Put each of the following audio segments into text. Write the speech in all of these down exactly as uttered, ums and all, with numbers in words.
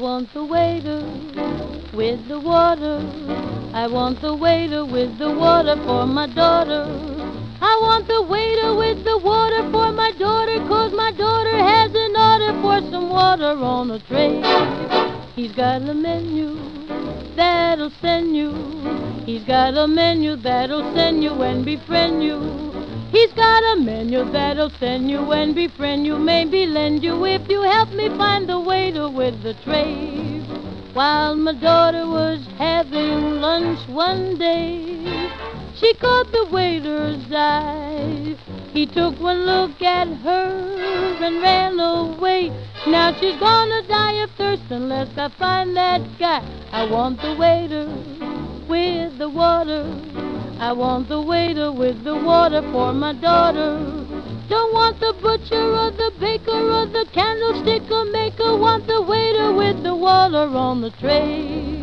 want the waiter with the water. I want the waiter with the water for my daughter. I want the waiter with the water for my daughter, 'cause my daughter has an order for some water on a tray. He's got a menu that'll send you. He's got a menu that'll send you and befriend you. He's got a menu that'll send you and befriend you, maybe lend you if you help me find the waiter with the tray. While my daughter was having lunch one day, she caught the waiter's eye. He took one look at her and ran away. Now she's gonna die of thirst unless I find that guy. I want the waiter with the water. I want the waiter with the water for my daughter. Don't want the butcher or the baker or the candlestick or maker. Want the waiter with the water on the tray.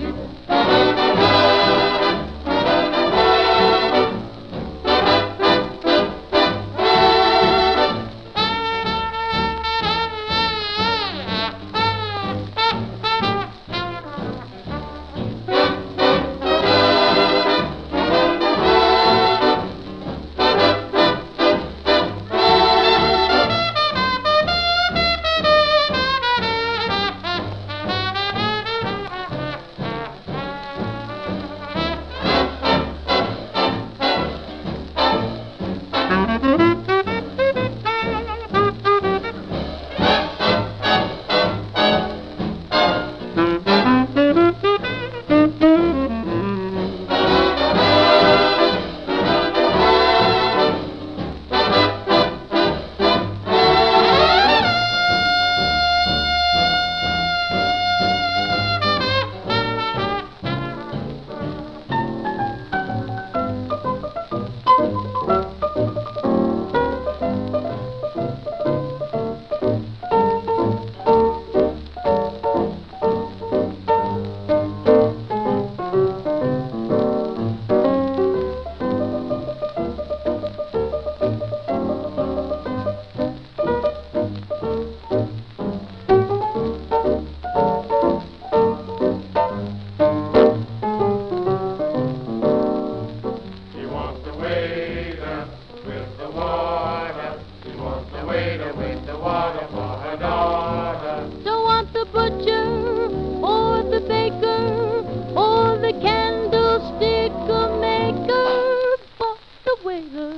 With the water for her daughter. Don't want the butcher or the baker or the candlestick or maker. Want the waiter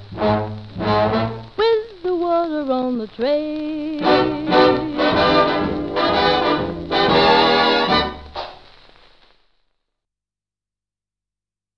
with the water on the tray.